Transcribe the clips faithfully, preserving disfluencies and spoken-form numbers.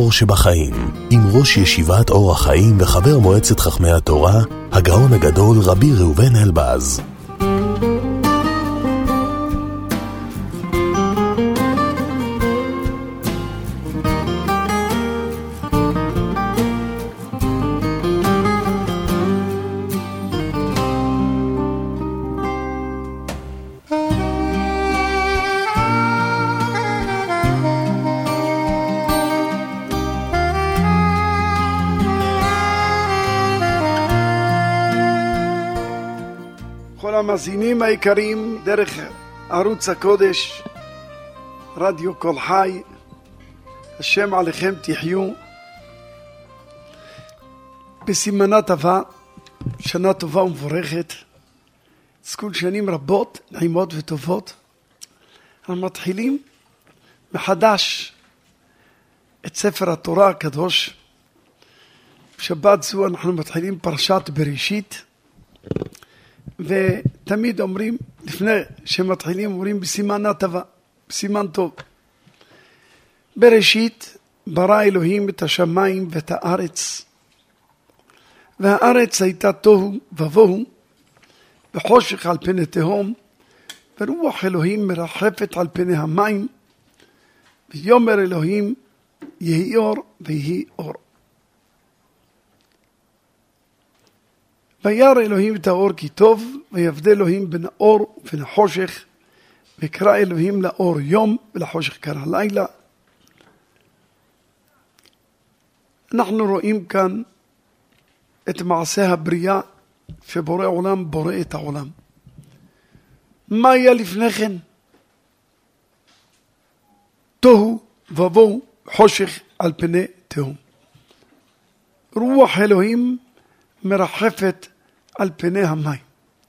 האור שבחיים, עם ראש ישיבת אור החיים וחבר מועצת חכמי התורה, הגאון הגדול רבי ראובן אלבז. המאזינים היקרים דרך ערוץ הקודש, רדיו כל חי, השם עליכם תחיו. בסימנה טובה, שנה טובה ומבורכת, זכו שנים רבות, נעימות וטובות. אנחנו מתחילים מחדש את ספר התורה הקדוש. בשבת זו אנחנו מתחילים פרשת בראשית, ותמיד אומרים, לפני שמתחילים אומרים בסימן טובה, בסימן טוב. בראשית ברא אלוהים את השמיים ואת הארץ, והארץ הייתה תוהו ובוהו, וחושך על פני תהום, ורוח אלוהים מרחפת על פני המים, ויאמר אלוהים יהי אור ויהי אור. וירא אלוהים את האור כי טוב, ויבדל אלוהים בין האור ובין החושך, ויקרא אלוהים לאור יום ולחושך קרא לילה. אנחנו רואים כאן את מעשה הבריאה, שבורא עולם בורא את העולם. מה היה לפני כן? תוהו ובוהו, חושך על פני תהום. רוח אלוהים מרחפת על פני המים.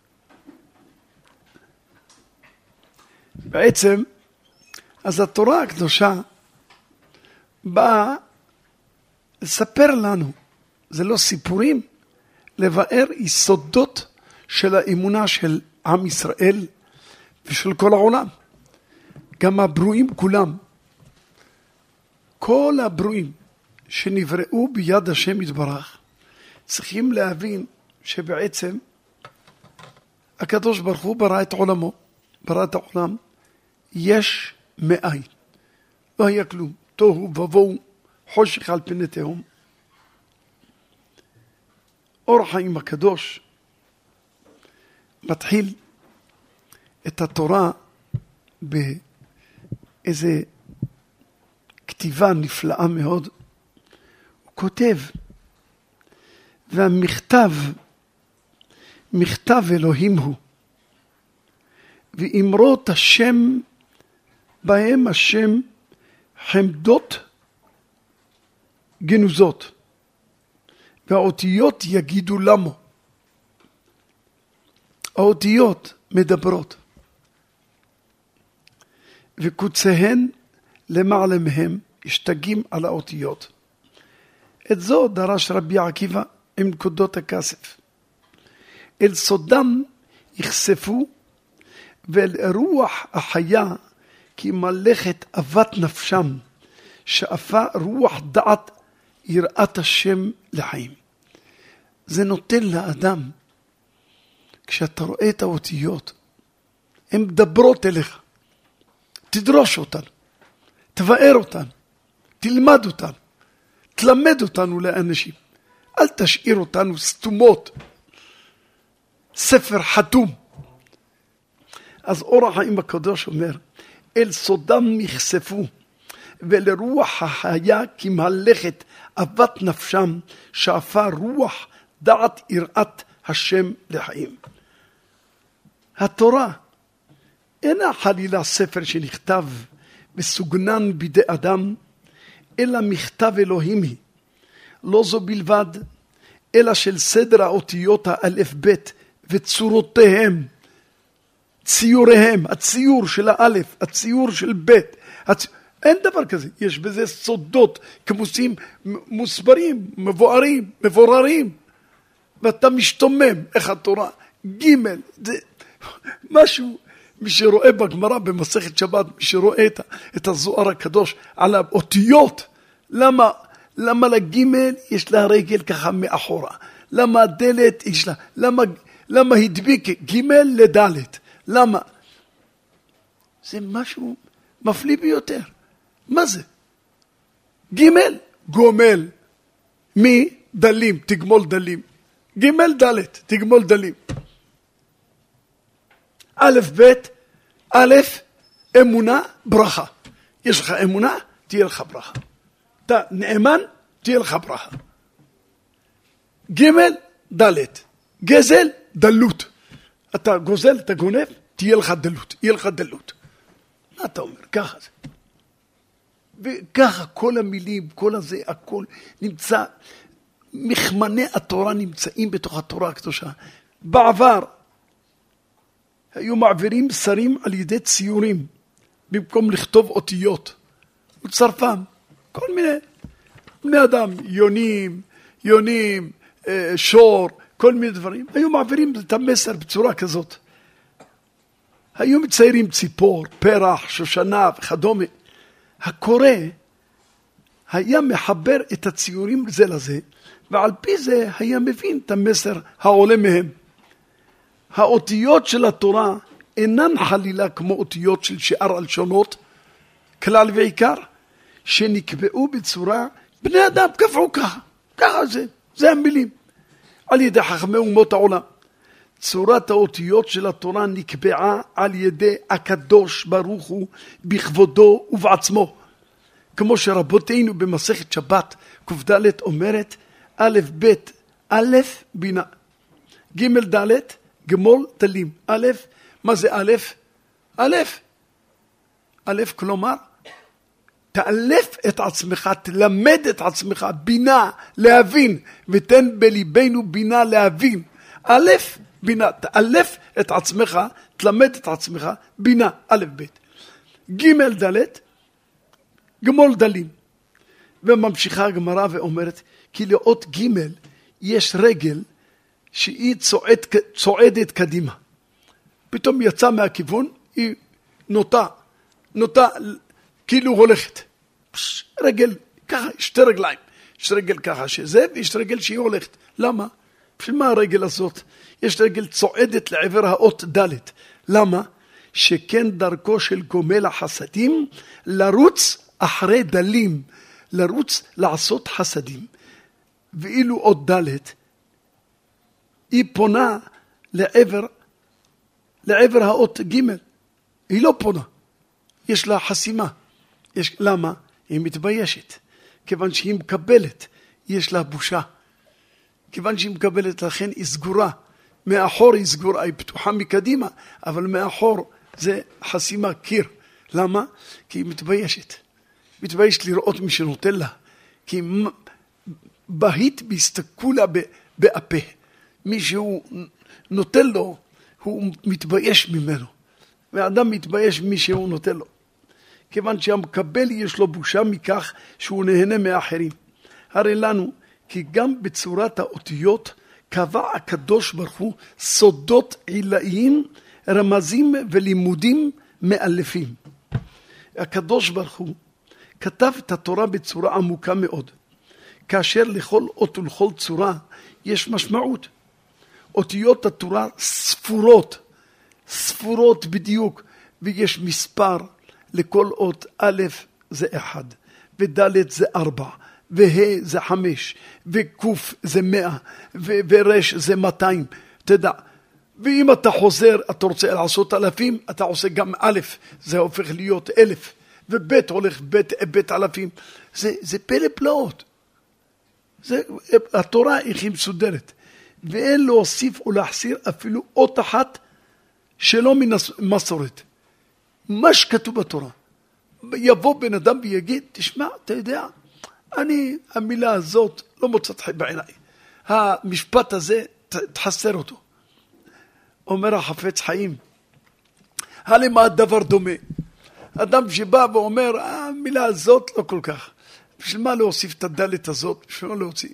בעצם, אז התורה הקדושה באה לספר לנו, זה לא סיפורים, לבאר יסודות של האמונה של עם ישראל ושל כל העולם. גם הברואים כולם, כל הברואים שנבראו ביד השם יתברך, צריכים להבין שבעצם הקדוש ברוך הוא ברא את עולמו, ברא את העולם, יש מאין. לא היה כלום, תוהו ובוהו, חושך על פני תהום. אור החיים הקדוש מתחיל את התורה באיזה כתיבה נפלאה מאוד. הוא כותב, והמכתב, מכתב אלוהים הוא, ואמרות השם בהם השם חמדות גנוזות, והאותיות יגידו למו. האותיות מדברות, וקוציהן למעלה מהם ישתגים על האותיות. את זו דרש רבי עקיבא עם נקודות הכסף. אל סודם יחשפו, ואל רוח החיה כי מלאכת אהבת נפשם, שאפה רוח דעת יראת השם לחיים. זה נותן לאדם, כשאתה רואה את האותיות, הן מדברות אליך. תדרוש אותן, תבאר אותן, תלמד אותן, תלמד אותנו לאנשים. אל תשאיר אותנו סתומות. ספר חתום. אז אור החיים הקדוש אומר, אל סודם יחשפו, ולרוח החיה כי מלאכת אהבת נפשם, שאפה רוח דעת יראת השם לחיים. התורה אינה חלילה ספר שנכתב וסוגנן בידי אדם, אלא מכתב אלוהים היא. לא זו בלבד, אלא של סדר האותיות האלף בית וצורותיהם, ציוריהם, הציור של האלף, הציור של בית, הצ... אין דבר כזה. יש בזה סודות כמוסים מוסברים, מבוארים, מבוררים, ואתה משתומם איך התורה ג' זה משהו. מי שרואה בגמרא במסכת שבת, מי שרואה את, את הזוהר הקדוש על האותיות, למה למה לגימל יש לה רגל ככה מאחורה? למה הדלת יש לה? למה, למה הדביק גימל לדלת? למה? זה משהו מפליא ביותר. מה זה? גימל, גומל. מי? דלים, תגמול דלים. גימל דלת, תגמול דלים. א' ב', א', אמונה, ברכה. יש לך אמונה, תהיה לך ברכה. אתה נאמן, תהיה לך ברכה. ג' דלת, גזל, דלות. אתה גוזל, אתה גונב, תהיה לך דלות, יהיה לך דלות. מה אתה אומר? ככה זה. וככה כל המילים, כל הזה, הכל נמצא, מכמני התורה נמצאים בתוך התורה הקדושה. בעבר היו מעבירים שרים על ידי ציורים, במקום לכתוב אותיות. וצרפם, כל מיני בני אדם, יונים, יונים, שור, כל מיני דברים. היו מעבירים את המסר בצורה כזאת. היו מציירים ציפור, פרח, שושנה וכדומה. הקורא היה מחבר את הציורים זה לזה, ועל פי זה היה מבין את המסר העולה מהם. האותיות של התורה אינן חלילה כמו אותיות של שאר הלשונות, כלל ועיקר, שנקבעו בצורה, בני אדם קבעו ככה, ככה זה, זה המילים, על ידי חכמי אומות העולם. צורת האותיות של התורה נקבעה על ידי הקדוש ברוך הוא בכבודו ובעצמו. כמו שרבותינו במסכת שבת ק"ד אומרת, א' ב' א' בינה, ג' ד' גמול דלים. א', מה זה א'? א', א' כלומר, תאלף את עצמך, תלמד את עצמך, בינה, להבין, ותן בליבנו בינה להבין. א', בינה, תאלף את עצמך, תלמד את עצמך, בינה, א' ב'. ג' ד' גמול דלים. וממשיכה הגמרא ואומרת, כי לאות ג' יש רגל שהיא צועד, צועדת קדימה. פתאום יצא מהכיוון, היא נוטה, נוטה כאילו הולכת. רגל ככה, שתי רגליים. יש רגל ככה שזה, ויש רגל שהיא הולכת. למה? בשביל מה הרגל הזאת? יש רגל צועדת לעבר האות ד'. למה? שכן דרכו של גומל החסדים לרוץ אחרי דלים, לרוץ לעשות חסדים. ואילו אות ד' היא פונה לעבר, לעבר האות ג', היא לא פונה, יש לה חסימה. יש, למה? היא מתביישת, כיוון שהיא מקבלת, יש לה בושה. כיוון שהיא מקבלת, לכן היא סגורה. מאחור היא סגורה, היא פתוחה מקדימה, אבל מאחור זה חסימה, קיר. למה? כי היא מתביישת. מתביישת לראות מי שנותן לה. כי היא בהית בהסתכלו לה באפה. מי שהוא נותן לו, הוא מתבייש ממנו. והאדם מתבייש מי שהוא נותן לו. כיוון שהמקבל יש לו בושה מכך שהוא נהנה מאחרים. הרי לנו, כי גם בצורת האותיות קבע הקדוש ברוך הוא סודות עילאיים, רמזים ולימודים מאלפים. הקדוש ברוך הוא כתב את התורה בצורה עמוקה מאוד. כאשר לכל אות ולכל צורה יש משמעות. אותיות התורה ספורות, ספורות בדיוק, ויש מספר לכל אות. א' זה אחד, וד' זה ארבע, וה' זה חמש, וק' זה מאה, ורש זה מאתיים. תדע, ואם אתה חוזר, אתה רוצה לעשות אלפים, אתה עושה גם א', זה הופך להיות אלף, וב' הולך ב', ב' אלפים. זה, זה פלא פלאות. זה, התורה היא מסודרת. ואין להוסיף ולהחסיר אפילו אות אחת שלא מן המסורת. מה שכתוב בתורה. יבוא בן אדם ויגיד, תשמע, אתה יודע, אני, המילה הזאת לא מוצאת חן בעיניי. המשפט הזה, תחסר אותו. אומר החפץ חיים, הלמה הדבר דומה. אדם שבא ואומר, המילה הזאת לא כל כך. בשביל מה להוסיף את הדלת הזאת? בשביל מה להוציא?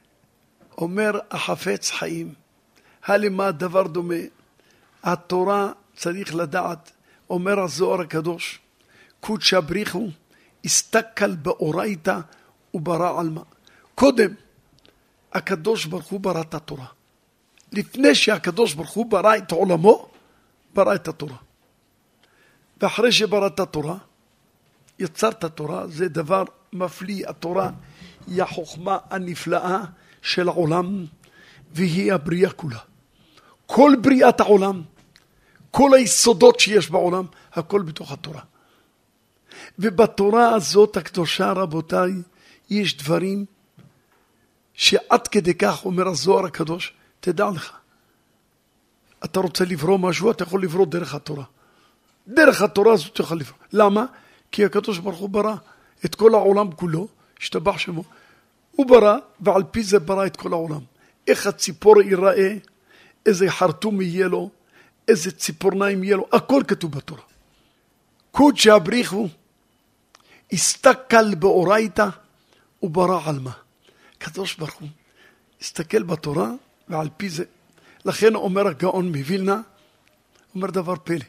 אומר החפץ חיים, הלמה הדבר דומה. התורה צריך לדעת, אומר הזוהר הקדוש, קודשא בריחו, הסתכל באורייתא הוא ברא עלמא. קודם, הקדוש ברוך הוא ברא את התורה. לפני שהקדוש ברוך הוא ברא את עולמו, ברא את התורה. ואחרי שברא את התורה, יצר את התורה, זה דבר מפליא. התורה היא החוכמה הנפלאה של העולם, והיא הבריאה כולה. כל בריאת העולם, כל היסודות שיש בעולם, הכל בתוך התורה. ובתורה הזאת הקדושה, רבותיי, יש דברים שעד כדי כך אומר הזוהר הקדוש, תדע לך, אתה רוצה לברוא משהו, אתה יכול לברוא דרך התורה. דרך התורה הזאת אתה יכול לברוא. למה? כי הקדוש ברוך הוא ברא את כל העולם כולו, השתבח שמו. הוא ברא, ועל פי זה ברא את כל העולם. איך הציפור ייראה, איזה חרטום יהיה לו, איזה ציפורניים יהיה לו, הכל כתוב בתורה. קודש הבריחו, הסתכל באורייתא, וברא עלמא. הקדוש ברוך הוא הסתכל בתורה, ועל פי זה. לכן אומר הגאון מווילנה, אומר דבר פלא.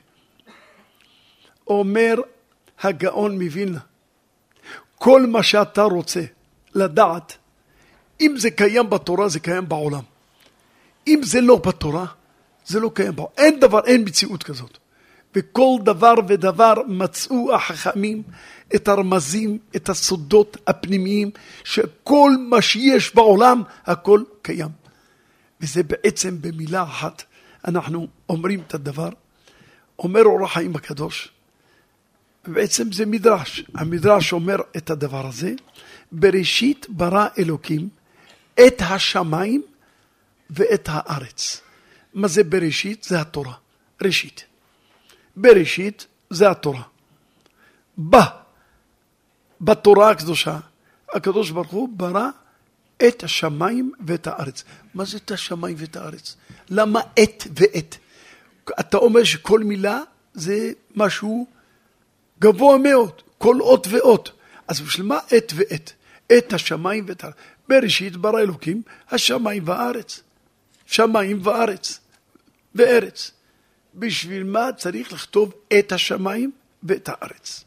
אומר הגאון מווילנה, כל מה שאתה רוצה לדעת, אם זה קיים בתורה, זה קיים בעולם. אם זה לא בתורה, זה לא קיים בעולם. אין דבר, אין מציאות כזאת. וכל דבר ודבר מצאו החכמים את הרמזים, את הסודות הפנימיים, שכל מה שיש בעולם, הכל קיים. וזה בעצם במילה אחת, אנחנו אומרים את הדבר, אומר אור החיים הקדוש, ובעצם זה מדרש. המדרש אומר את הדבר הזה, בראשית ברא אלוקים את השמיים ואת הארץ. מה זה בראשית? זה התורה. ראשית. בראשית זה התורה. בה, בתורה הקדושה, הקדוש ברוך הוא ברא את השמיים ואת הארץ. מה זה את השמיים ואת הארץ? למה את ואת? אתה אומר שכל מילה זה משהו גבוה מאוד, כל אות ואות. אז בשביל מה את ואת? את השמיים ואת הארץ. בראשית ברא אלוקים השמיים והארץ. שמיים וארץ. וארץ. בשביל מה צריך לכתוב את השמיים ואת הארץ?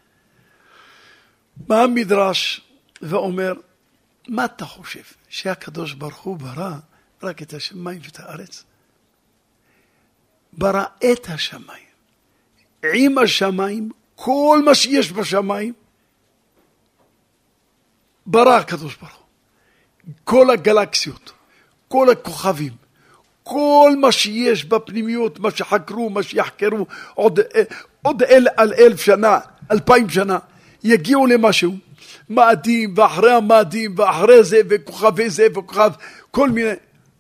מה המדרש ואומר, מה אתה חושב? שהקדוש ברוך הוא ברא רק את השמיים ואת הארץ? ברא את השמיים. עם השמיים, כל מה שיש בשמיים, ברא הקדוש ברוך הוא. כל הגלקסיות, כל הכוכבים, כל מה שיש בפנימיות, מה שחקרו, מה שיחקרו, עוד, עוד אל, על אלף שנה, אלפיים שנה, יגיעו למשהו, מאדים, ואחרי המאדים, ואחרי זה, וכוכבי זה, וכוכב, כל מיני.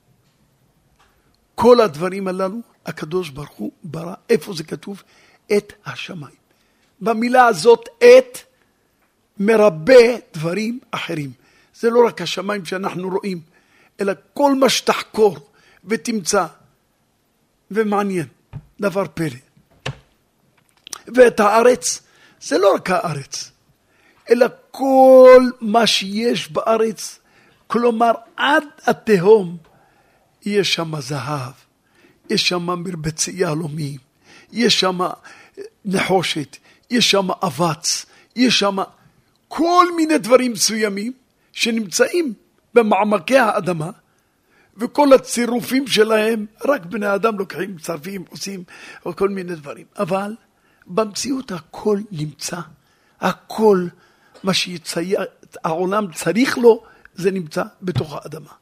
כל הדברים הללו, הקדוש ברוך הוא ברא, איפה זה כתוב? את השמיים. במילה הזאת, את מרבה דברים אחרים. זה לא רק השמיים שאנחנו רואים, אלא כל מה שתחקור ותמצא, ומעניין, דבר פלא. ואת הארץ, זה לא רק הארץ, אלא כל מה שיש בארץ, כלומר עד התהום, יש שם זהב, יש שם מרבצי יהלומים, יש שם נחושת, יש שם אבץ, יש שם כל מיני דברים מסוימים שנמצאים במעמקי האדמה, וכל הצירופים שלהם, רק בני אדם לוקחים, צרפים, עושים, או כל מיני דברים. אבל במציאות הכל נמצא, הכל מה שהעולם צריך לו, זה נמצא בתוך האדמה.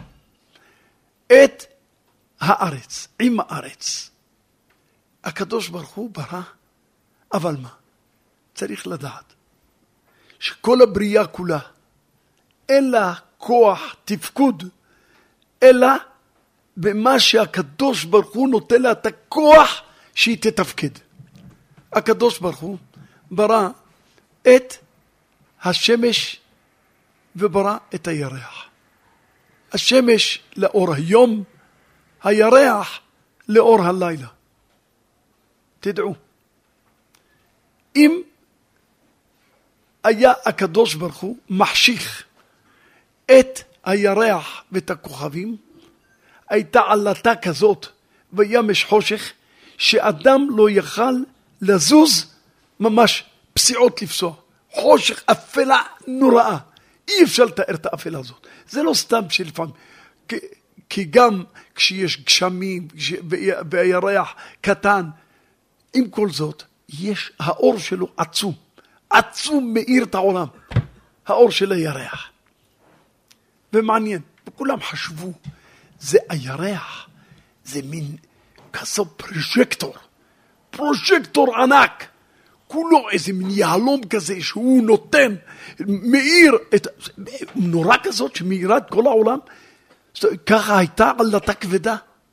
את הארץ, עם הארץ. הקדוש ברוך הוא ברא, אבל מה? צריך לדעת שכל הבריאה כולה, אין לה כוח, תפקוד, אלא במה שהקדוש ברוך הוא נותן לה את הכוח שהיא תתפקד. הקדוש ברוך הוא ברא את השמש וברא את הירח. השמש לאור היום, הירח לאור הלילה. תדעו, אם היה הקדוש ברוך הוא מחשיך את הירח ואת הכוכבים, הייתה עלתה כזאת וימש חושך, שאדם לא יכל לזוז ממש פסיעות לפסוע. חושך אפלה נוראה. אי אפשר לתאר את האפלה הזאת. זה לא סתם שלפעמים, כי, כי גם כשיש גשמים והירח קטן, עם כל זאת, יש, האור שלו עצום, עצום מאיר את העולם, האור של הירח. ומעניין, וכולם חשבו, זה הירח, זה מין כזה פרוז'קטור, פרוז'קטור ענק, כולו איזה מין יהלום כזה שהוא נותן, מאיר, את, נורא כזאת שמאירה את כל העולם, ככה הייתה עלתה כבדה.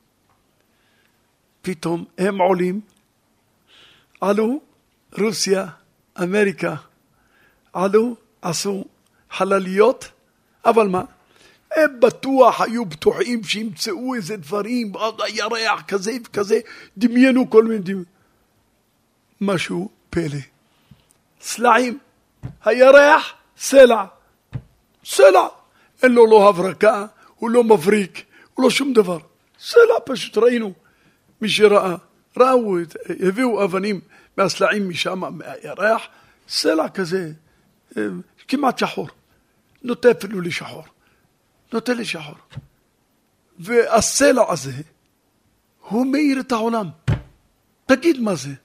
פתאום הם עולים, עלו רוסיה, אמריקה, עלו, עשו חלליות, אבל מה? הם בטוח היו בטוחים שימצאו איזה דברים, הירח כזה וכזה, דמיינו כל מיני דמיינו. משהו פלא. סלעים, הירח, סלע. סלע. אין לו לא הברקה, הוא לא מבריק, הוא לא שום דבר. סלע פשוט ראינו. מי שראה, ראו, הביאו אבנים מהסלעים משם, מהירח, סלע כזה, כמעט שחור. נוטה אפילו לי שחור. נוטה לי שחור. והסלע הזה, הוא מאיר את העולם. תגיד מה זה?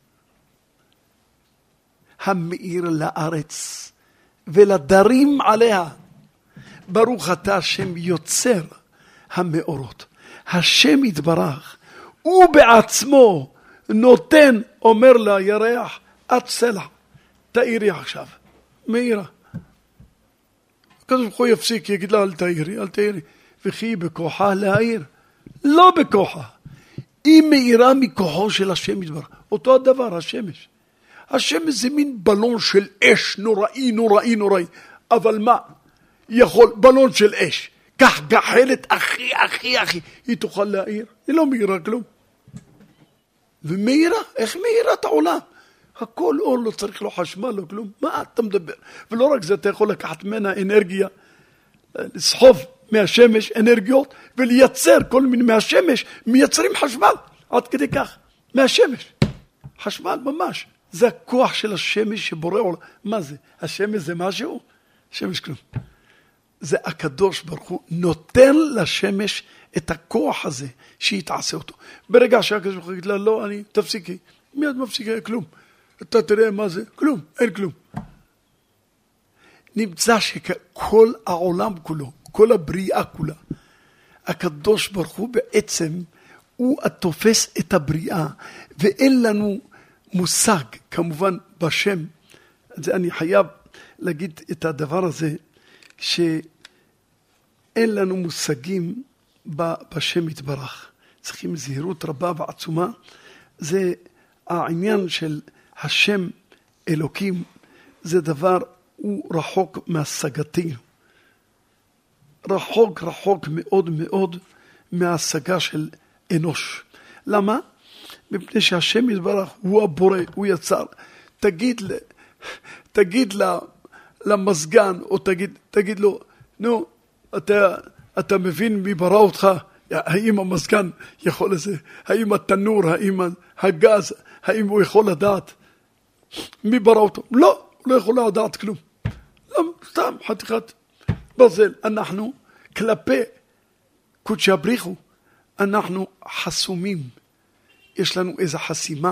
המאיר לארץ ולדרים עליה. ברוך אתה השם יוצר המאורות. השם יתברך, הוא בעצמו נותן, אומר לירח, את סלע, תאירי עכשיו. מאירה. כזה הוא יפסיק, יגיד לה, אל תאירי, אל תאירי. וכי בכוחה להאיר. לא בכוחה. היא מאירה מכוחו של השם יתברך. אותו הדבר, השמש. השמש זה מין בלון של אש נוראי, נוראי, נוראי. אבל מה? יכול, בלון של אש. כך גחלת, אחי, אחי, אחי. היא תוכל להאיר. היא לא מאירה כלום. ומאירה? איך מאירה את העולם? הכל אור, לא צריך לו חשמל, לא כלום. מה אתה מדבר? ולא רק זה, אתה יכול לקחת ממנה אנרגיה, לסחוב מהשמש אנרגיות, ולייצר כל מיני מהשמש, מייצרים חשמל. עד כדי כך. מהשמש. חשמל ממש. זה הכוח של השמש שבורא עולם. מה זה? השמש זה משהו? השמש כלום. זה הקדוש ברוך הוא נותן לשמש את הכוח הזה שהיא תעשה אותו. ברגע שהקדוש ברוך הוא יגיד לה, לא, אני תפסיקי. מיד מפסיקה, כלום. אתה תראה מה זה? כלום, אין כלום. נמצא שכל העולם כולו, כל הבריאה כולה, הקדוש ברוך הוא בעצם, הוא התופס את הבריאה, ואין לנו מושג, כמובן בשם, זה אני חייב להגיד את הדבר הזה, שאין לנו מושגים בשם יתברך. צריכים זהירות רבה ועצומה. זה העניין של השם אלוקים, זה דבר, הוא רחוק מהשגתנו. רחוק, רחוק מאוד מאוד מההשגה של אנוש. למה? מפני שהשם יתברך הוא הבורא, הוא יצר. תגיד, תגיד למסגן, או תגיד, תגיד לו, נו, אתה, אתה מבין מי ברא אותך? האם המסגן יכול לזה? האם התנור, האם הגז, האם הוא יכול לדעת? מי ברא אותו? לא, הוא לא יכול לדעת כלום. לא, סתם חתיכת ברזל. אנחנו כלפי קודשי הבריחו, אנחנו חסומים. יש לנו איזו חסימה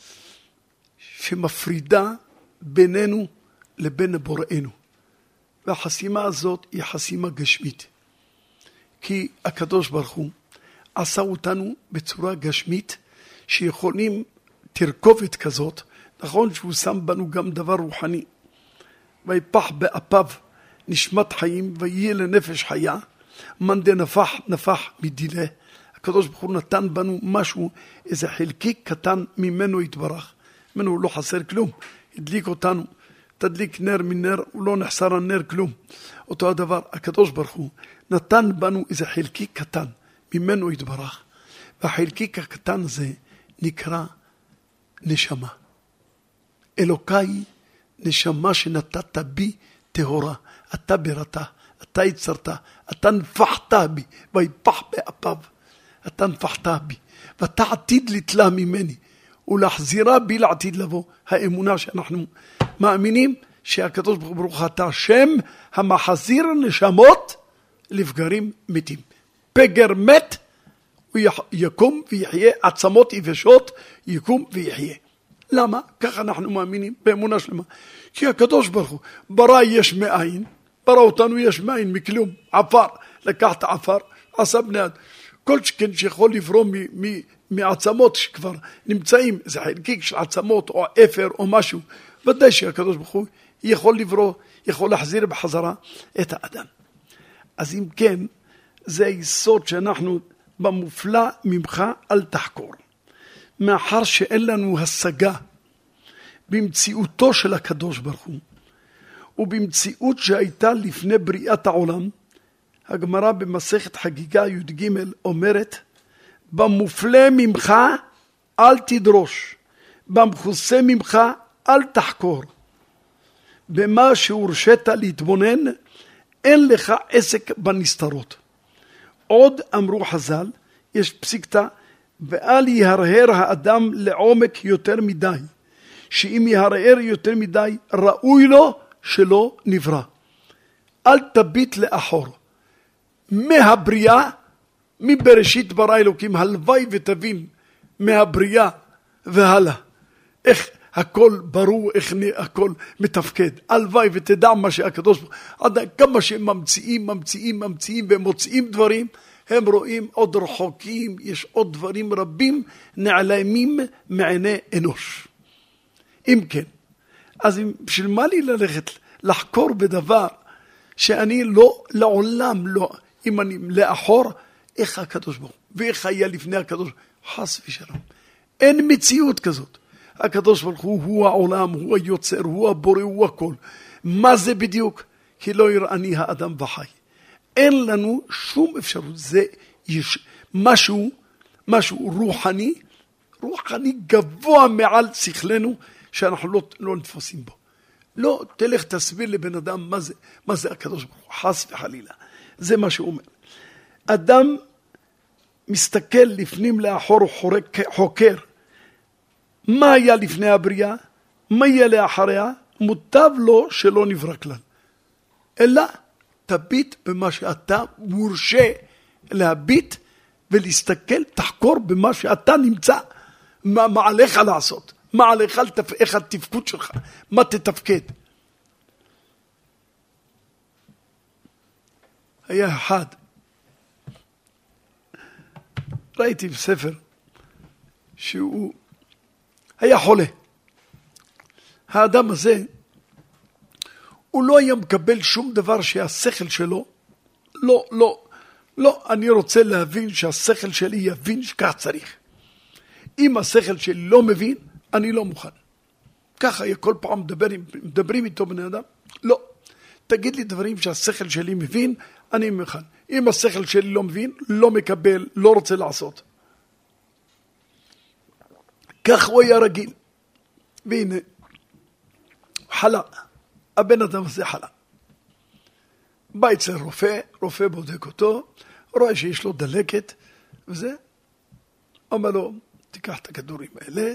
שמפרידה בינינו לבין בוראנו. והחסימה הזאת היא חסימה גשמית. כי הקדוש ברוך הוא עשה אותנו בצורה גשמית שיכולים תרכובת כזאת. נכון שהוא שם בנו גם דבר רוחני. ויפח באפיו נשמת חיים ויהיה לנפש חיה. מאן דנפח נפח מדילה. הקדוש ברוך הוא נתן בנו משהו, איזה חלקיק קטן ממנו יתברך. ממנו לא חסר כלום. הדליק אותנו. תדליק נר מנר, הוא לא נחסר הנר כלום. אותו הדבר, הקדוש ברוך הוא נתן בנו איזה חלקיק קטן ממנו יתברך. והחלקיק הקטן הזה נקרא נשמה. אלוקיי נשמה שנתת בי טהורה. אתה בראתה, אתה יצרת, אתה נפחת בי, ויפח באפיו. אתה נפחת בי, ואתה עתיד לתלה ממני, ולהחזירה בי לעתיד לבוא. האמונה שאנחנו מאמינים שהקדוש ברוך הוא אתה השם המחזיר נשמות לפגרים מתים. פגר מת, הוא יקום ויחיה, עצמות יבשות יקום ויחיה. למה? ככה אנחנו מאמינים באמונה שלמה. כי הקדוש ברוך הוא ברא יש מאין, ברא אותנו יש מאין, מכלום, עפר, לקח את העפר, עשה בני אדם. כל שכן שיכול לברוא מ- מ- מעצמות שכבר נמצאים, זה חלקיק של עצמות או אפר או משהו, ודאי שהקדוש ברוך הוא יכול לברוא, יכול להחזיר בחזרה את האדם. אז אם כן, זה היסוד שאנחנו במופלא ממך אל תחקור. מאחר שאין לנו השגה במציאותו של הקדוש ברוך הוא, ובמציאות שהייתה לפני בריאת העולם, הגמרא במסכת חגיגה י"ג אומרת, במופלא ממך אל תדרוש, במכוסה ממך אל תחקור. במה שהורשת להתבונן, אין לך עסק בנסתרות. עוד אמרו חז"ל, יש פסיקתא, ואל יהרהר האדם לעומק יותר מדי, שאם יהרהר יותר מדי, ראוי לו שלא נברא. אל תביט לאחור. מהבריאה, מבראשית ברא אלוקים, הלוואי ותבין מהבריאה והלאה. איך הכל ברור, איך הכל מתפקד. הלוואי ותדע מה שהקדוש ברוך הוא, עד כמה שהם ממציאים, ממציאים, ממציאים ומוצאים דברים, הם רואים עוד רחוקים, יש עוד דברים רבים נעלמים מעיני אנוש. אם כן, אז בשביל מה לי ללכת לחקור בדבר שאני לא, לעולם לא, אם אני לאחור, איך הקדוש ברוך הוא, ואיך היה לפני הקדוש ברוך הוא, חס ושלום. אין מציאות כזאת. הקדוש ברוך הוא, הוא העולם, הוא היוצר, הוא הבורא, הוא הכל. מה זה בדיוק? כי לא יראני האדם וחי. אין לנו שום אפשרות. זה יש משהו, משהו רוחני, רוחני גבוה מעל שכלנו, שאנחנו לא, לא נתפסים בו. לא, תלך תסביר לבן אדם מה זה, מה זה הקדוש ברוך הוא, חס וחלילה. זה מה שהוא אומר. אדם מסתכל לפנים לאחור חורק, חוקר. מה היה לפני הבריאה? מה יהיה לאחריה? מוטב לו שלא נברא כלל. אלא תביט במה שאתה מורשה להביט ולהסתכל, תחקור במה שאתה נמצא. מה, מה עליך לעשות? מה עליך, איך התפקוד שלך? מה תתפקד? היה אחד, ראיתי בספר שהוא היה חולה. האדם הזה, הוא לא היה מקבל שום דבר שהשכל שלו, לא, לא, לא, אני רוצה להבין שהשכל שלי יבין שכך צריך. אם השכל שלי לא מבין, אני לא מוכן. ככה כל פעם מדברים, מדברים איתו בני אדם, לא. תגיד לי דברים שהשכל שלי מבין, אני מוכן. אם השכל שלי לא מבין, לא מקבל, לא רוצה לעשות. כך הוא היה רגיל. והנה, חלה. הבן אדם הזה חלה. בא אצל רופא, רופא בודק אותו, רואה שיש לו דלקת, וזה, אומר לו, תיקח את הכדורים האלה,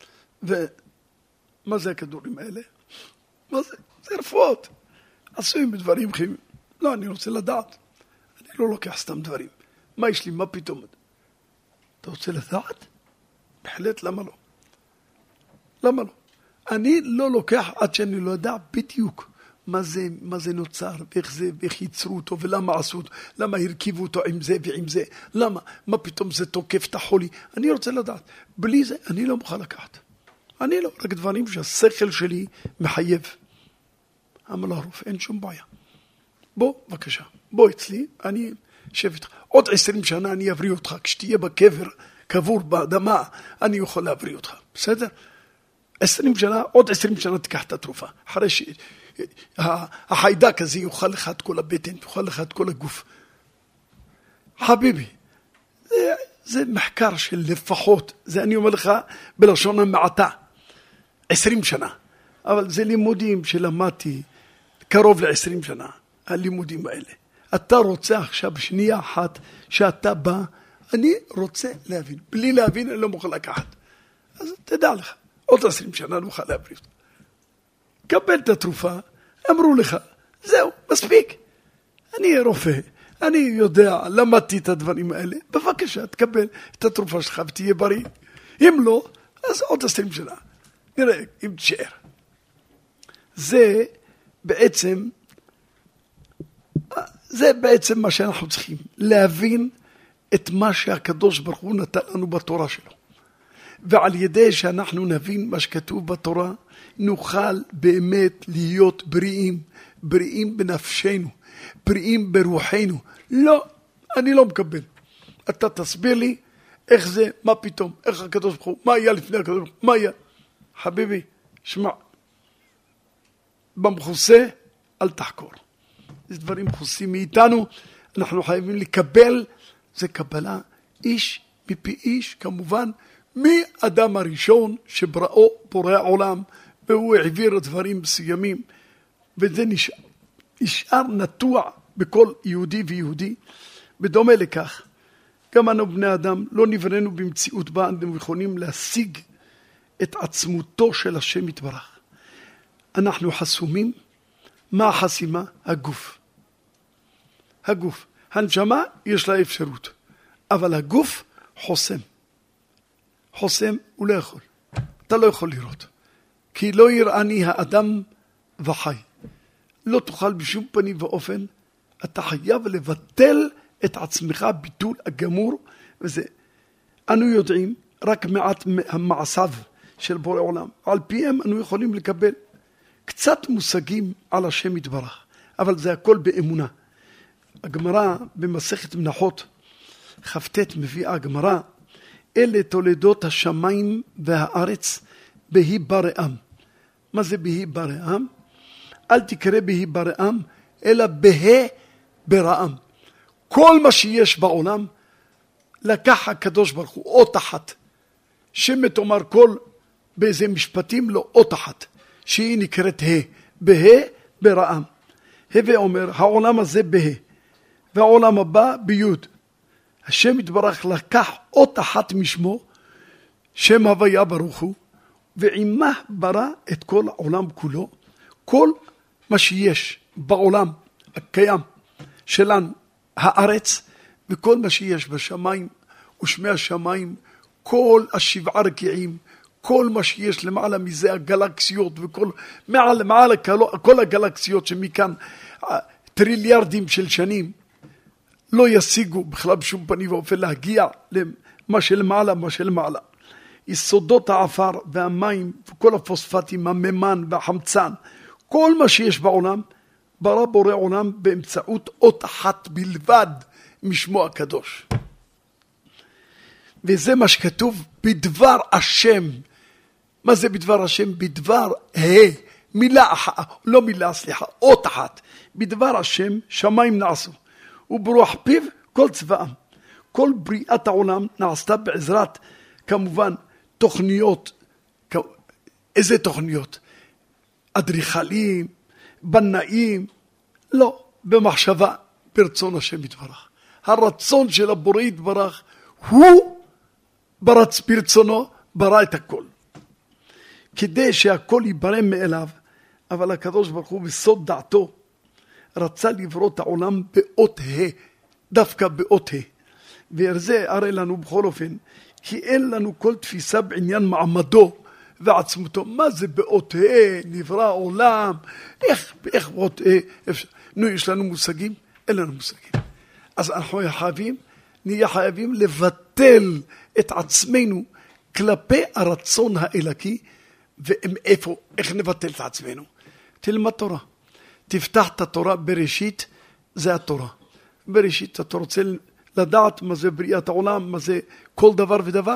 ומה זה הכדורים האלה? מה זה? זה רפואות. עשויים בדברים כימיים. לא, אני רוצה לדעת. אני לא לוקח סתם דברים. מה יש לי? מה פתאום? אתה רוצה לדעת? בהחלט, למה לא? למה לא? אני לא לוקח עד שאני לא יודע בדיוק מה זה, מה זה נוצר, ואיך זה, ואיך ייצרו אותו, ולמה עשו אותו, למה הרכיבו אותו עם זה ועם זה, למה, מה פתאום זה תוקף את החולי. אני רוצה לדעת. בלי זה, אני לא מוכן לקחת. אני לא, רק דברים שהשכל שלי מחייב. אמר לו הרופא, אין שום בעיה. בוא, בבקשה, בוא אצלי, אני אשב איתך. עוד עשרים שנה אני אבריא אותך, כשתהיה בקבר, קבור באדמה, אני יכול להבריא אותך. בסדר? עשרים שנה, עוד עשרים שנה תיקח את התרופה. אחרי שהחיידק הזה יאכל לך את כל הבטן, יאכל לך את כל הגוף. חביבי, זה, זה מחקר של לפחות, זה אני אומר לך בלשון המעטה, עשרים שנה. אבל זה לימודים שלמדתי קרוב לעשרים שנה, הלימודים האלה. אתה רוצה עכשיו שנייה אחת שאתה בא, אני רוצה להבין. בלי להבין אני לא מוכן לקחת. אז תדע לך, עוד עשרים שנה אני מוכן להבריא אותך. קבל את התרופה, אמרו לך, זהו, מספיק. אני רופא, אני יודע, למדתי את הדברים האלה, בבקשה, תקבל את התרופה שלך ותהיה בריא. אם לא, אז עוד עשרים שנה. נראה, אם תשאר. זה בעצם, זה בעצם מה שאנחנו צריכים, להבין את מה שהקדוש ברוך הוא נתן לנו בתורה שלו. ועל ידי שאנחנו נבין מה שכתוב בתורה, נוכל באמת להיות בריאים, בריאים בנפשנו, בריאים ברוחנו. לא, אני לא מקבל. אתה תסביר לי איך זה, מה פתאום, איך הקדוש ברוך הוא, מה היה לפני הקדוש ברוך הוא, מה היה? חביבי, שמע, במחוסה אל תחקור. זה דברים מחוסים מאיתנו, אנחנו חייבים לקבל, זה קבלה איש מפי איש, כמובן, מאדם הראשון שבראו בורא העולם, והוא העביר דברים מסוימים, וזה נשאר, נשאר נטוע בכל יהודי ויהודי. בדומה לכך, גם אנו בני אדם לא נבראנו במציאות בה, אנחנו יכולים להשיג את עצמותו של השם יתברך. אנחנו חסומים, מה החסימה? הגוף. הגוף. הנשמה יש לה אפשרות, אבל הגוף חוסם. חוסם הוא לא יכול. אתה לא יכול לראות. כי לא יראני האדם וחי. לא תוכל בשום פנים ואופן, אתה חייב לבטל את עצמך ביטול הגמור, וזה. אנו יודעים רק מעט המעשיו של בורא עולם. על פיהם אנו יכולים לקבל קצת מושגים על השם יתברך, אבל זה הכל באמונה. הגמרא במסכת מנחות, כ"ט מביאה הגמרא, אלה תולדות השמיים והארץ בהי בראם. מה זה בהי בראם? אל תקרא בהי בראם, אלא בהי בראם. כל מה שיש בעולם, לקח הקדוש ברוך הוא אות אחת. שמת אומר כל באיזה משפטים לו אות אחת, שהיא נקראת ה, בהי בראם. הווה אומר, העולם הזה בהי, והעולם הבא ביוד. השם יתברך לקח אות אחת משמו, שם הוויה ברוך הוא, ועימה ברא את כל העולם כולו. כל מה שיש בעולם הקיים שלנו, הארץ, וכל מה שיש בשמיים ושמי השמיים, כל השבעה רקיעים, כל מה שיש למעלה מזה, הגלקסיות, וכל מעל, מעל כל הגלקסיות שמכאן טריליארדים של שנים, לא ישיגו בכלל בשום פנים ואופן להגיע למה שלמעלה, מה שלמעלה. יסודות העפר והמים וכל הפוספטים, הממן והחמצן, כל מה שיש בעולם, ברא בורא עולם באמצעות אות אחת בלבד משמו הקדוש. וזה מה שכתוב בדבר השם. מה זה בדבר השם? בדבר ה, מילה אחת, לא מילה, סליחה, אות אחת. בדבר השם שמיים נעשו, וברוח פיו כל צבאם. כל בריאת העולם נעשתה בעזרת, כמובן, תוכניות. איזה תוכניות? אדריכלים, בנאים? לא, במחשבה, ברצון השם יתברך. הרצון של הבורא יתברך, הוא ברץ ברצונו, ברא את הכל. כדי שהכל ייברא מאליו, אבל הקדוש ברוך הוא בסוד דעתו, רצה לברוא את העולם באות ה, דווקא באות ה. וזה הרי לנו בכל אופן, כי אין לנו כל תפיסה בעניין מעמדו ועצמותו. מה זה באות ה? נברא עולם, איך, איך באות ה? נו, יש לנו מושגים? אין לנו מושגים. אז אנחנו חייבים, נהיה חייבים לבטל את עצמנו כלפי הרצון האלוקי, ואיפה, איך נבטל את עצמנו? תלמד תורה. תפתח את התורה בראשית, זה התורה. בראשית אתה רוצה לדעת מה זה בריאת העולם, מה זה כל דבר ודבר?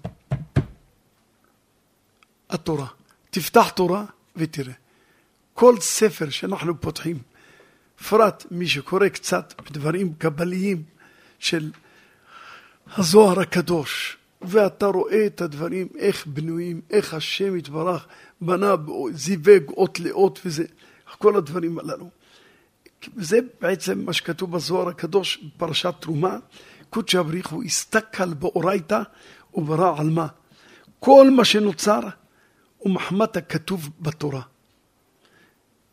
התורה. תפתח תורה ותראה. כל ספר שאנחנו פותחים, פרט מי שקורא קצת בדברים קבליים של הזוהר הקדוש, ואתה רואה את הדברים, איך בנויים, איך השם יתברך, בנה, זיווג אות לאות וזה, כל הדברים הללו. זה בעצם מה שכתוב בזוהר הקדוש, בפרשת תרומה, קודש הבריך הוא הסתכל באורייתא וברא עלמא. כל מה שנוצר הוא מחמת הכתוב בתורה.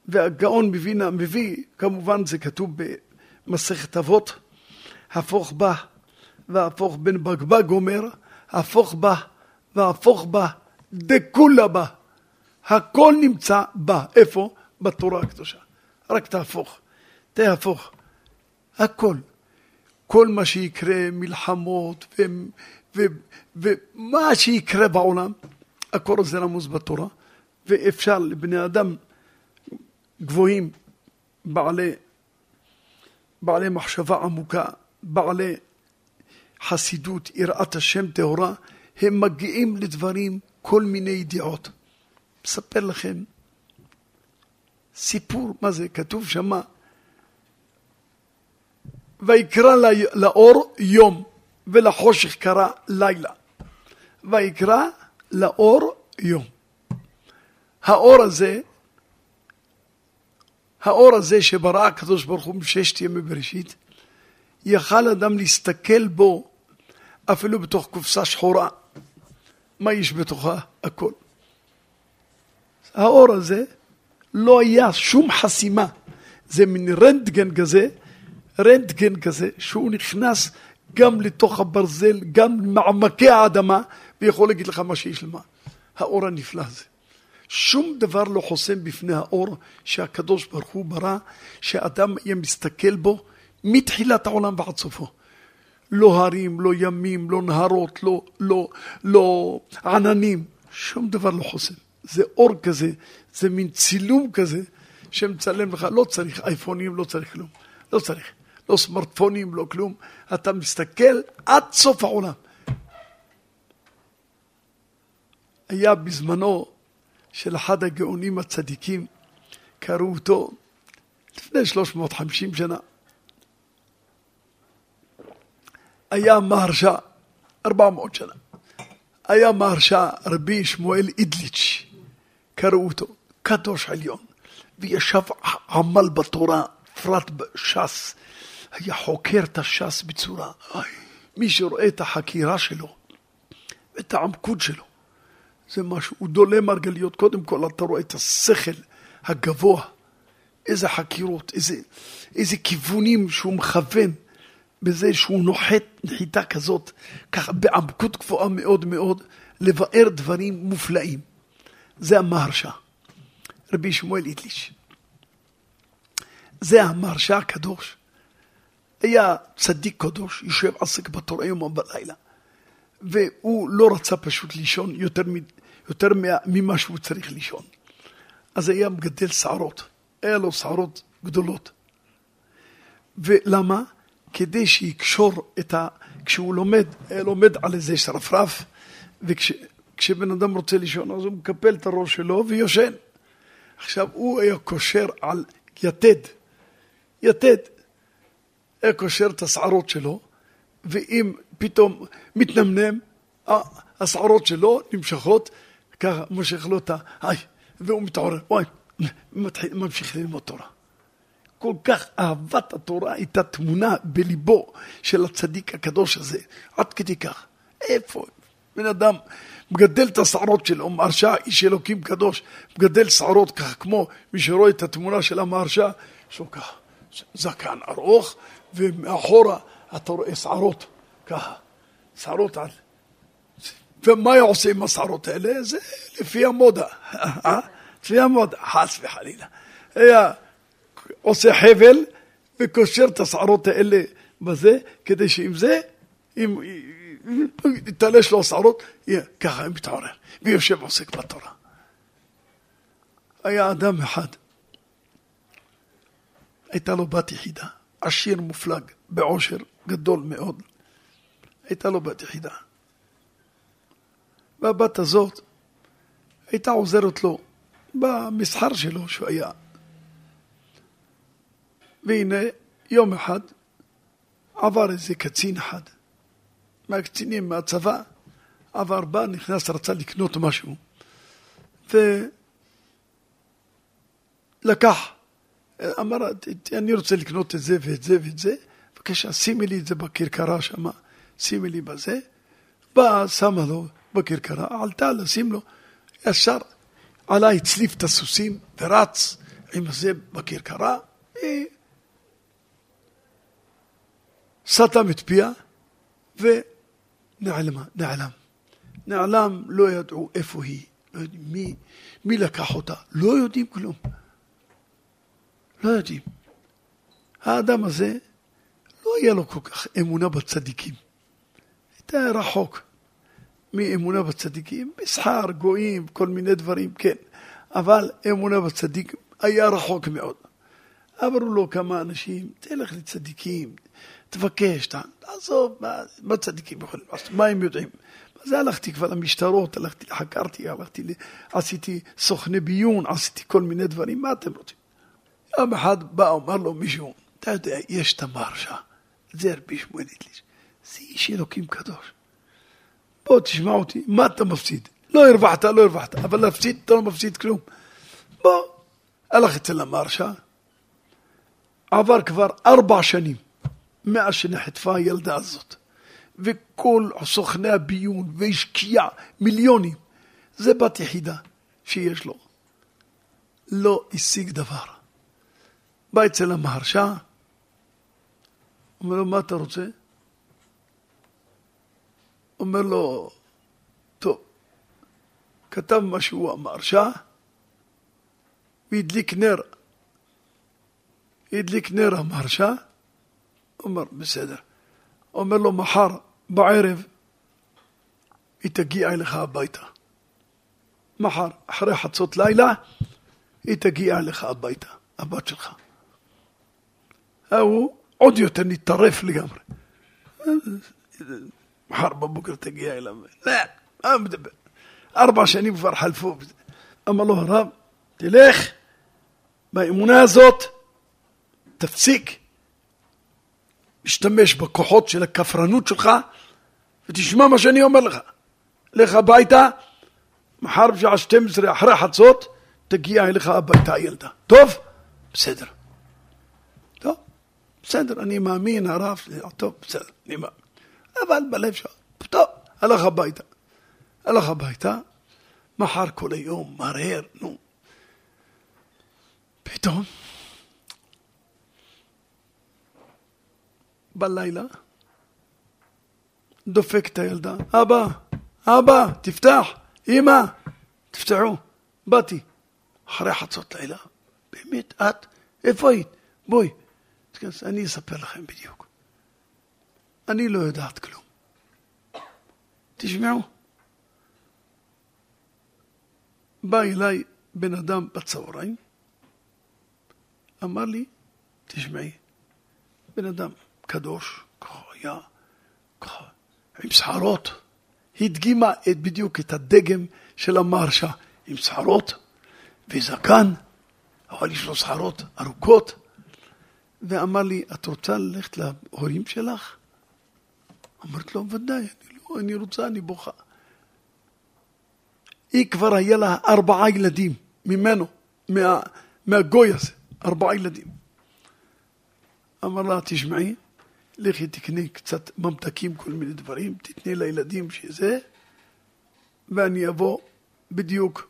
והגאון מבינה מביא, כמובן זה כתוב במסכת אבות, הפוך בה והפוך בן בגבג אומר, הפוך בה והפוך בה דכולה בה. הכל נמצא בה. איפה? בתורה הקדושה. רק תהפוך, תהפוך. הכל. כל מה שיקרה, מלחמות ו, ו, ומה שיקרה בעולם, הכל זה רמוז בתורה. ואפשר לבני אדם גבוהים, בעלי, בעלי מחשבה עמוקה, בעלי חסידות, יראת השם טהורה, הם מגיעים לדברים, כל מיני ידיעות. מספר לכם סיפור, מה זה? כתוב שמה, ויקרא לאור יום, ולחושך קרא לילה. ויקרא לאור יום. האור הזה, האור הזה שברא הקדוש ברוך הוא בששת ימי בראשית, יכל אדם להסתכל בו אפילו בתוך קופסה שחורה. מה יש בתוכה? הכל. האור הזה לא היה שום חסימה. זה מין רנטגן כזה, רנטגן כזה, שהוא נכנס גם לתוך הברזל, גם למעמקי האדמה, ויכול להגיד לך מה שיש למה. האור הנפלא הזה. שום דבר לא חוסם בפני האור שהקדוש ברוך הוא ברא, שאדם יהיה מסתכל בו מתחילת העולם ועד סופו. לא הרים, לא ימים, לא נהרות, לא, לא, לא עננים, שום דבר לא חוסם. זה אור כזה, זה מין צילום כזה, שמצלם לך, לא צריך אייפונים, לא צריך כלום, לא צריך, לא סמרטפונים, לא כלום, אתה מסתכל עד סוף העולם. היה בזמנו של אחד הגאונים הצדיקים, קראו אותו לפני שלוש מאות וחמישים שנה, היה מהרשע, ארבע מאות שנה, היה מהרשע רבי שמואל אידליץ', קראו אותו, קדוש עליון, וישב עמל בתורה, פרט בש"ס, היה חוקר את הש"ס בצורה, מי שרואה את החקירה שלו, את העמקות שלו, זה משהו, הוא דולה מרגליות, קודם כל אתה רואה את השכל הגבוה, איזה חקירות, איזה, איזה כיוונים שהוא מכוון, בזה שהוא נוחת נחיתה כזאת, ככה בעמקות גבוהה מאוד מאוד, לבאר דברים מופלאים. זה המהרשע, רבי שמואל אידליץ'. זה המהרשע הקדוש. היה צדיק קדוש, יושב עסק בתורה יום ובלילה, והוא לא רצה פשוט לישון יותר, יותר ממה שהוא צריך לישון. אז היה מגדל שערות, היה לו שערות גדולות. ולמה? כדי שיקשור את ה... כשהוא לומד, היה לומד על איזה שרפרף, וכשבן אדם רוצה לישון, אז הוא מקפל את הראש שלו ויושן. עכשיו הוא היה קושר על יתד, יתד, היה קושר את השערות שלו, ואם פתאום מתנמנם, השערות שלו נמשכות, ככה מושך לו את ה... היי, והוא מתעורר, וואי, ממשיך ללמוד תורה. כל כך אהבת התורה הייתה תמונה בליבו של הצדיק הקדוש הזה, עד כדי כך. איפה? בן אדם מגדל את השערות שלו, מהרשע, איש אלוקים קדוש, מגדל שערות ככה, כמו מי שרואה את התמונה של המהרשע, שהוא ככה, זקן ארוך, ומאחורה אתה רואה שערות, ככה, שערות על... ומה יעושה עם השערות האלה? זה לפי המודה, לפי המודה, חס וחלילה. היה... עושה חבל וקושר את השערות האלה בזה, כדי שאם זה, אם יתלש לו השערות, ככה הם מתעורר, ויושב עוסק בתורה. היה אדם אחד, הייתה לו בת יחידה, עשיר מופלג, בעושר גדול מאוד, הייתה לו בת יחידה. והבת הזאת הייתה עוזרת לו במסחר שלו שהוא היה. והנה יום אחד עבר איזה קצין אחד, מהקצינים מהצבא, עבר בה, נכנס, רצה לקנות משהו, ולקח, אמר, אני רוצה לקנות את זה ואת זה ואת זה, בבקשה, שימי לי את זה בקרקרה שמה, שימי לי בזה, בא, שמה לו בקרקרה, עלתה לשים לו, ישר עלה, הצליף את הסוסים ורץ, עם הזה בכרכרה, היא סתם את פיה, ונעלמה, נעלם. נעלם, לא ידעו איפה היא, לא יודעים מי, מי לקח אותה, לא יודעים כלום. לא יודעים. האדם הזה, לא היה לו כל כך אמונה בצדיקים. הייתה רחוק מאמונה בצדיקים, מסחר, גויים, כל מיני דברים, כן. אבל אמונה בצדיקים היה רחוק מאוד. אמרו לו כמה אנשים, תלך לצדיקים, תבקש, תעזוב, מה, מה צדיקים יכולים לעשות, מה הם יודעים? אז הלכתי כבר למשטרות, הלכתי לחקרתי, הלכתי, עשיתי סוכני ביון, עשיתי כל מיני דברים, מה אתם רוצים? יום אחד בא, אומר לו מישהו, אתה יודע, יש את המהרש"א, זה רבי שמואל אטליז, זה איש אלוקים קדוש. בוא תשמע אותי, מה אתה מפסיד? לא הרווחת, לא הרווחת, אבל להפסיד, אתה לא מפסיד כלום. בוא, הלך אצל המהרש"א, עבר כבר ארבע שנים, מאז שנחטפה הילדה הזאת, וכל סוכני הביון והשקיע מיליונים, זה בת יחידה שיש לו. לא השיג דבר. בא אצל המהרש"א, אומר לו, מה אתה רוצה? אומר לו, טוב, כתב משהו המהרש"א, והדליק נר. הדליק נר המהרש"א, אומר, בסדר. אומר לו, מחר בערב, היא תגיע אליך הביתה. מחר, אחרי חצות לילה, היא תגיע אליך הביתה, הבת שלך. הוא עוד יותר נטרף לגמרי. מחר בבוקר תגיע אליו. לא, מה מדבר? ארבע שנים כבר חלפו. אמר לו, הרב, תלך באמונה הזאת, תפסיק, משתמש בכוחות של הכפרנות שלך, ותשמע מה שאני אומר לך. לך הביתה, מחר בשעה שתים עשרה אחרי חצות, תגיע אליך הביתה הילדה. טוב? בסדר. טוב? בסדר, אני מאמין, הרב, טוב, בסדר, אני מאמין. אבל בלב שעה, טוב, הלך הביתה. הלך הביתה, מחר כל היום, מרהר, נו. פתאום, בלילה, דופק את הילדה, אבא, אבא, תפתח, אמא, תפתחו, באתי, אחרי חצות לילה, באמת, את, איפה היית? בואי, אני אספר לכם בדיוק. אני לא יודעת כלום. תשמעו. בא אליי בן אדם בצהריים, אמר לי, תשמעי, בן אדם קדוש, ככה היה, ככה, עם שחרות, הדגימה את, בדיוק את הדגם של המהרש"א, עם שחרות וזקן, אבל יש לו שחרות ארוכות, ואמר לי, את רוצה ללכת להורים שלך? אמרת לו, ודאי, אני, לא, אני רוצה, אני בוכה. היא כבר היה לה ארבעה ילדים ממנו, מה, מהגוי הזה, ארבעה ילדים. אמר לה, תשמעי, לכי תקני קצת ממתקים, כל מיני דברים, תתני לילדים שזה, ואני אבוא בדיוק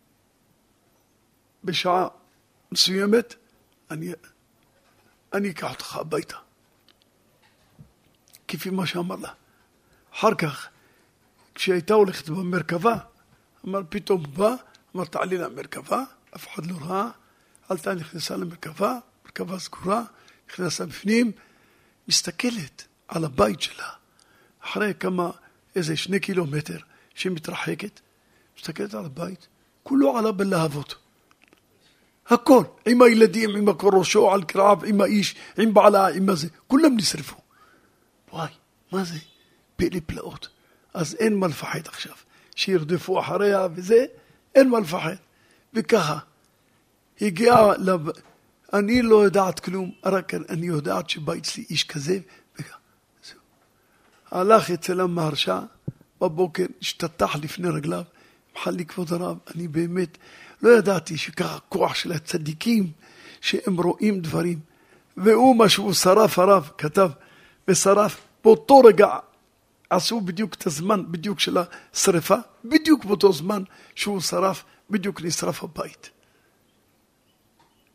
בשעה מסוימת, אני, אני אקח אותך הביתה. כפי מה שאמר לה. אחר כך, כשהייתה הולכת במרכבה, אמר, פתאום בא, אמר, תעלי למרכבה, אף אחד לא ראה, עלתה, נכנסה למרכבה, מרכבה סגורה, נכנסה בפנים, מסתכלת על הבית שלה, אחרי כמה, איזה שני קילומטר שמתרחקת, מסתכלת על הבית, כולו עלה בלהבות. הכל, עם הילדים, עם הכל ראשו, על קרעב, עם האיש, עם בעלה, עם מה זה, כולם נשרפו. וואי, מה זה? פלא פלאות. אז אין מה לפחד עכשיו. שירדפו אחריה וזה, אין מה לפחד. וככה, הגיעה, לב... אני לא יודעת כלום, רק אני יודעת שבא אצלי איש כזה, וככה. זהו. הלך אצל המהרש"א, בבוקר, השתתח לפני רגליו, מחל לי כבוד הרב, אני באמת לא ידעתי שככה כוח של הצדיקים, שהם רואים דברים, והוא מה שהוא שרף הרב, כתב, ושרף, באותו רגע עשו בדיוק את הזמן, בדיוק של השריפה, בדיוק באותו זמן שהוא שרף, בדיוק נשרף הבית.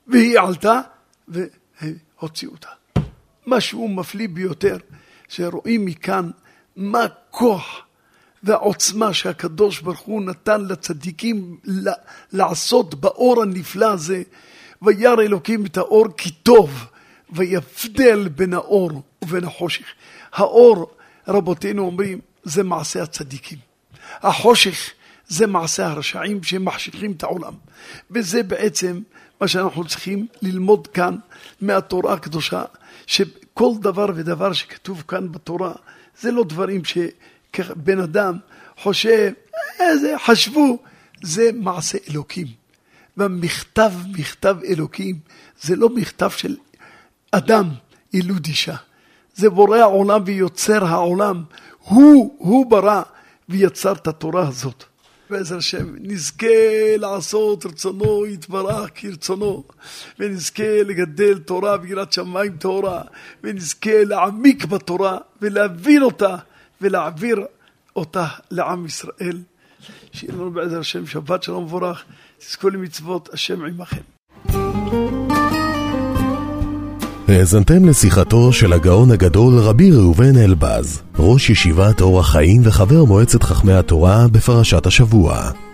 והיא עלתה והוציאו אותה. משהו מפליא ביותר, שרואים מכאן מה כוח והעוצמה שהקדוש ברוך הוא נתן לצדיקים לעשות באור הנפלא הזה. וירא אלוקים את האור כי טוב, ויבדל בין האור ובין החושך. האור, רבותינו אומרים, זה מעשה הצדיקים. החושך זה מעשה הרשעים שמחשיכים את העולם. וזה בעצם מה שאנחנו צריכים ללמוד כאן מהתורה הקדושה, שכל דבר ודבר שכתוב כאן בתורה, זה לא דברים שבן אדם חושב, איזה חשבו, זה מעשה אלוקים. והמכתב, מכתב אלוקים, זה לא מכתב של אדם ילוד אישה. זה בורא העולם ויוצר העולם. הוא, הוא ברא ויצר את התורה הזאת. בעזר השם נזכה לעשות רצונו יתברך כרצונו, ונזכה לגדל תורה ויראת שמיים תורה, ונזכה להעמיק בתורה ולהבין אותה ולהעביר אותה לעם ישראל. שיהיה לנו בעזר השם שבת שלום מבורך, תזכו למצוות השם עמכם. האזנתם לשיחתו של הגאון הגדול רבי ראובן אלבז, ראש ישיבת אור החיים וחבר מועצת חכמי התורה בפרשת השבוע.